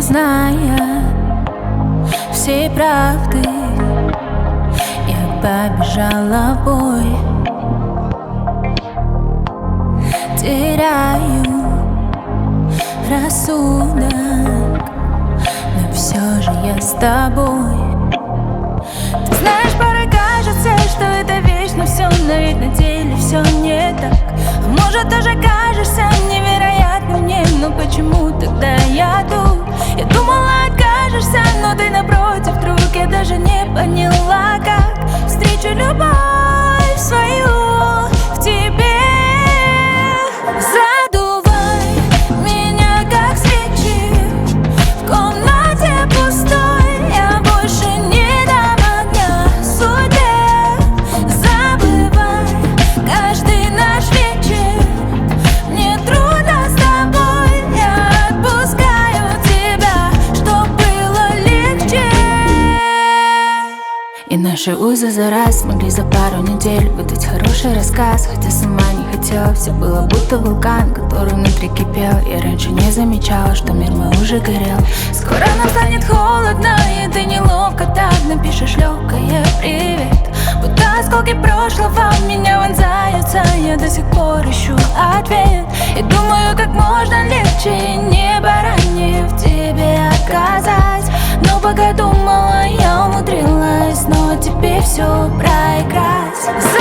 Не зная всей правды, я побежала в бой. Теряю рассудок, но все же я с тобой. Ты знаешь, порой кажется, что это вечно все, но ведь на деле все не так. А может, тоже кажешься невероятным мне, но почему тогда я тут? Я думала, откажешься, но ты напротив вдруг. Я даже не поняла, как встречу любовь свою в тебе. Задувай меня, как свечи, в комнате пустой. Я больше не дам огня судьбе. Забывай каждый наш вечер, мне трудно с тобой. Я отпускаю тебя, чтоб было легче. И наши узы за раз смогли за пару недель выдать хороший рассказ. Хотя сама не хотела, все было будто вулкан, который внутри кипел. Я раньше не замечала, что мир мой уже горел. Скоро нам станет холодно, и ты неловко так напишешь легкое привет. Будто осколки прошлого в меня вонзаются, я до сих пор ищу ответ. И думаю, как можно легче, не ранее в тебе отказать. Но пока думала, я умудрилась снова тебе все проиграть.